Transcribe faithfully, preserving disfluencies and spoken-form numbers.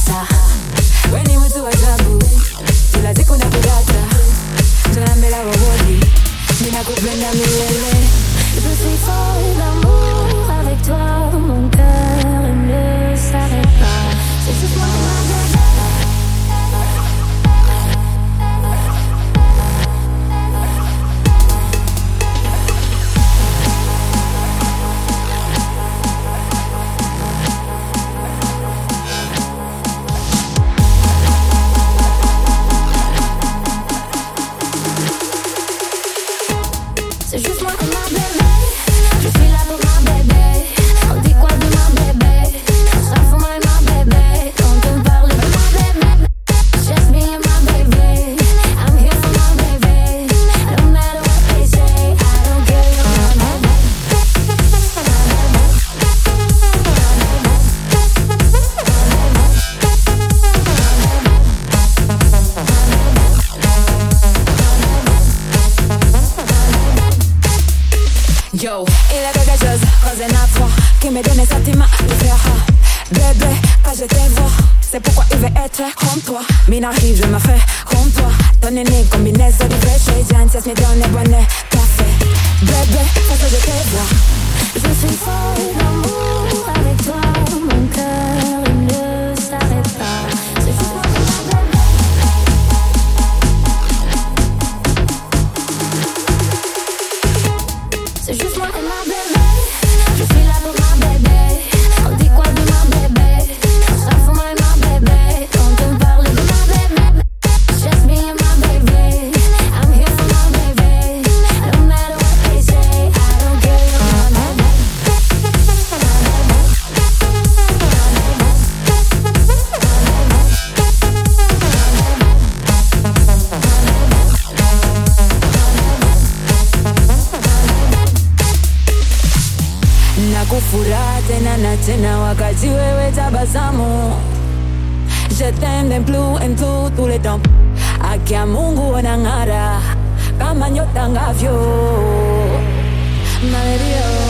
data. Weni mtu wa ajabu, kila siku nakudata. Tunambela wawoli, ninakupenda milele. Je suis folle d'amour avec toi, mon cœur ne s'arrête pas. C'est juste moi qui m'arrête. C'est juste moi et ma bébé. Je suis là pour ma bébé. On dit quoi de ma bébé? Ça for my ma bébé. Quand on parle de ma bébé, just me and my baby. I'm here for my baby. No matter what they say, I don't care. You're my baby. Yo, il y a quelque chose, cause à toi, qui me donne les sentiments de faire. Bébé, quand je te vois, c'est pourquoi il veut être comme toi. Mais n'arrive, je me fais comme toi. Ton aîné, combinaison de péché, j'enthousiasme, mais ton est bonnet, parfait. Bébé, parce que je te vois. Je suis folle d'amour avec toi, mon cœur il ne s'arrête pas. C'est juste moi et ma bébé. C'est juste moi et ma bébé. Je suis là pour ma bébé. On dit quoi de ma bébé? Ça for my ma bébé. Quand on parle de ma bébé, just me and my baby. I'm here for my baby. No matter what they say, I don't care. You're my baby. Nakufurahi tena na tena wakati wewe tabasamu. Je t'aime d'un plus en tout, tous les temps. Haki ya Mungu wanang'ara kama nyota ngavyo. My baby, oh.